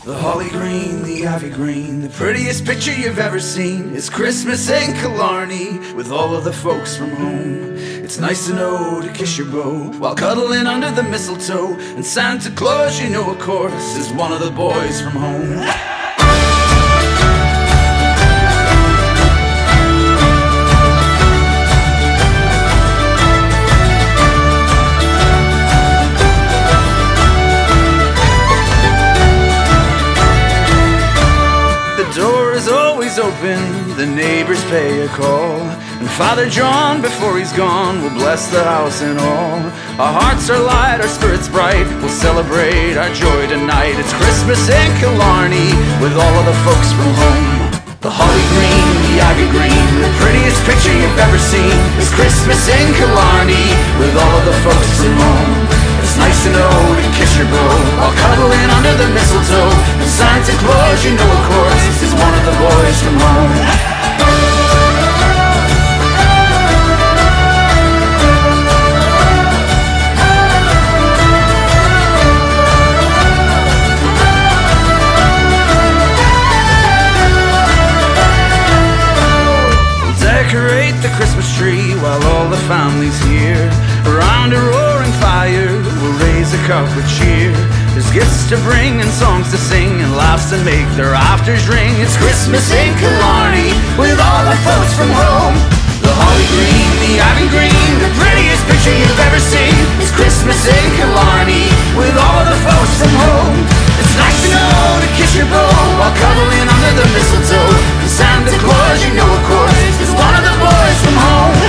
The holly green, the ivy green, the prettiest picture you've ever seen. It's Christmas in Killarney with all of the folks from home. It's nice to know to kiss your beau while cuddling under the mistletoe. And Santa Claus, you know of course, is one of the boys from home. Open, the neighbors pay a call, and Father John, before he's gone, will bless the house and all. Our hearts are light, our spirits bright, we'll celebrate our joy tonight. It's Christmas in Killarney with all of the folks from home. The holly green, the ivy green, the prettiest picture you've ever seen. It's Christmas in Killarney with all of the folks from home. It's nice to know to kiss your beau while cuddling under the mistletoe. And Santa Claus, you know of course, is one of the boys from home. Decorate the Christmas tree while all the family's here. Around a roaring fire, we'll raise a cup of cheer. There's gifts to bring and songs to sing and laughs to make their afters ring. It's Christmas in Killarney with all the folks from home. The holly green, the ivy green, the prettiest picture you've ever seen. It's Christmas in Killarney with all of the folks from home. It's nice to know to kiss your beau while cuddling under the mistletoe. And Santa Claus, you know of course, is one of the boys from home.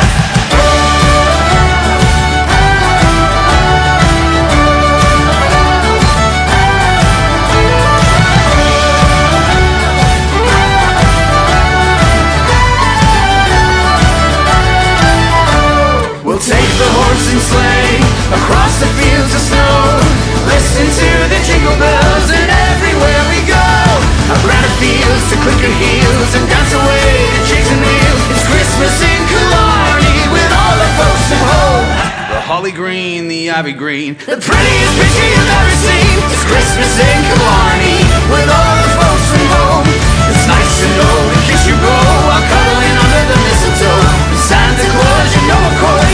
Take the horse and sleigh across the fields of snow. Listen to the jingle bells and everywhere we go. Our granite fields to clicker heels and dance away to jigs and reels. It's Christmas in Killarney with all the folks from home. The holly green, the ivy green, the prettiest picture you've ever seen. It's Christmas in Killarney with all the folks from home. It's nice to know to kiss your beau while cuddling under the mistletoe. Santa Claus, you know of course,